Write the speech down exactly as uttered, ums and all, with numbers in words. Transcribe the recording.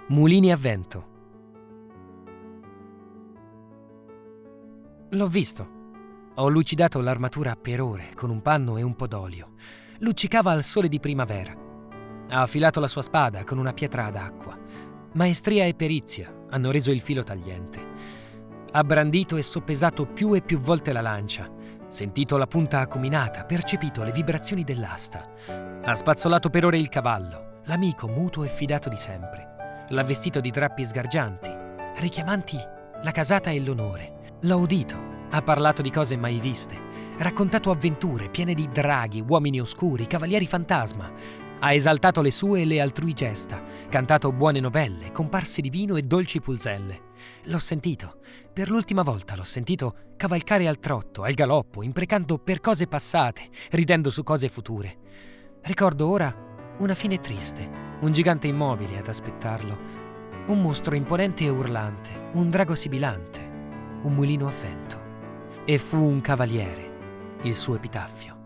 Mulini a vento. L'ho visto. Ho lucidato l'armatura per ore con un panno e un po' d'olio. Luccicava al sole di primavera. Ha affilato la sua spada con una pietra ad acqua. Maestria e perizia hanno reso il filo tagliente. Ha brandito e soppesato più e più volte la lancia, sentito la punta acuminata, percepito le vibrazioni dell'asta. Ha spazzolato per ore il cavallo, l'amico muto e fidato di sempre. L'ha vestito di drappi sgargianti, richiamanti la casata e l'onore. L'ha udito. Ha parlato di cose mai viste, raccontato avventure piene di draghi, uomini oscuri, cavalieri fantasma. Ha esaltato le sue e le altrui gesta, cantato buone novelle, comparse di vino e dolci pulzelle. L'ho sentito, per l'ultima volta l'ho sentito cavalcare al trotto, al galoppo, imprecando per cose passate, ridendo su cose future. Ricordo ora una fine triste, un gigante immobile ad aspettarlo, un mostro imponente e urlante, un drago sibilante, un mulino a vento. E fu un cavaliere, il suo epitaffio.